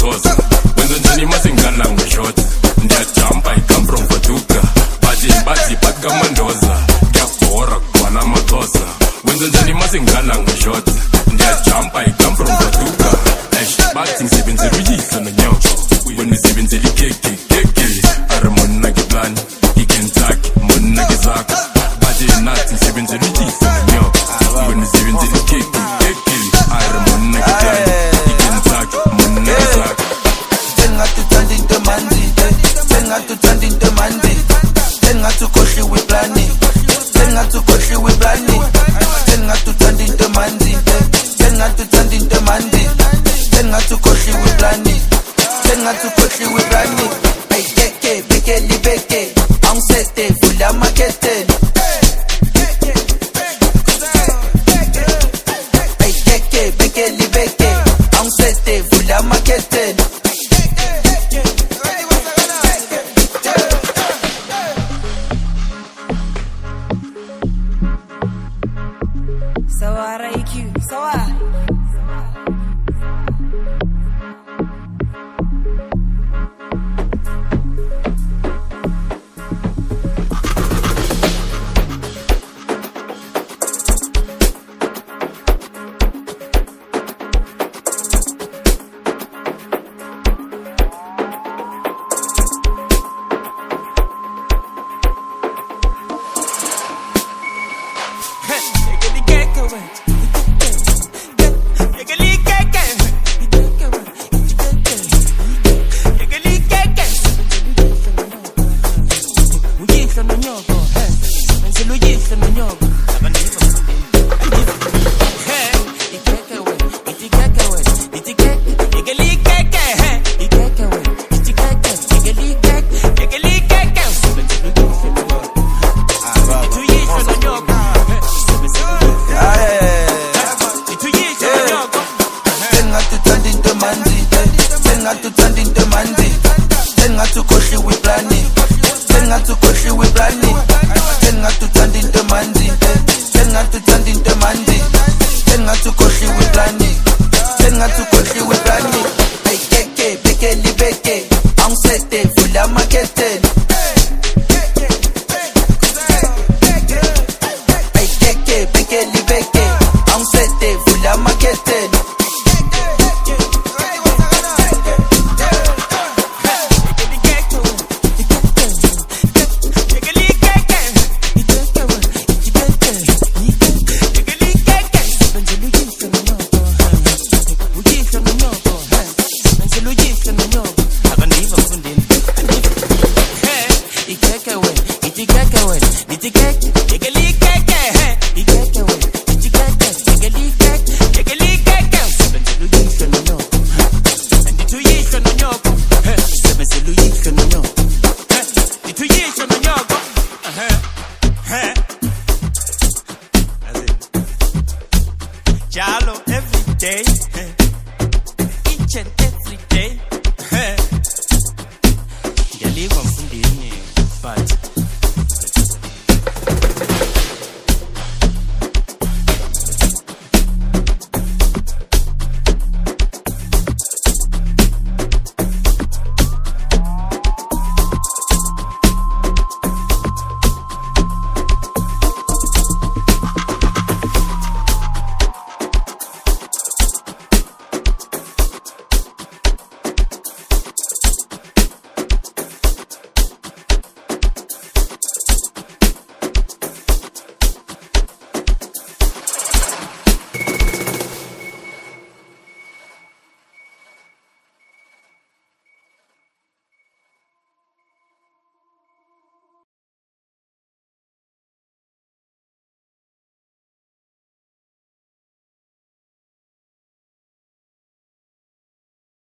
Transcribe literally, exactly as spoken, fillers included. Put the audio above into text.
Maxhosa. When the journey must in Galang short. That jump I come from Patuka. Baji baji pat kamandoza. Gapora kwana Maxhosa. When the journey must in Galang short. That jump I come from Patuka. Ash batting seven zero years on the young. When we seven zero keke keke. Aramon nagi plan. He can tack. Mon nagi zak. Baji nothing seven zero years on the young. When we seven zero keke keke. Aramon nagi plan. He can tack. Mon nagi zak. Tenga tu tandi the mandi. Tenga tu tandi the mandi. Tenga tu koshi we plani. Tenga tu koshi we plani. Tenga tu tandi the mandi. Tenga tu tandi the mandi. Tenga tu koshi we plani. Tenga tu koshi we plani. Hey keke beke li beke. On sete fula makete. Hey keke beke li beke. On sete fula makete. So I like you, so I Jalo every day, each and every day.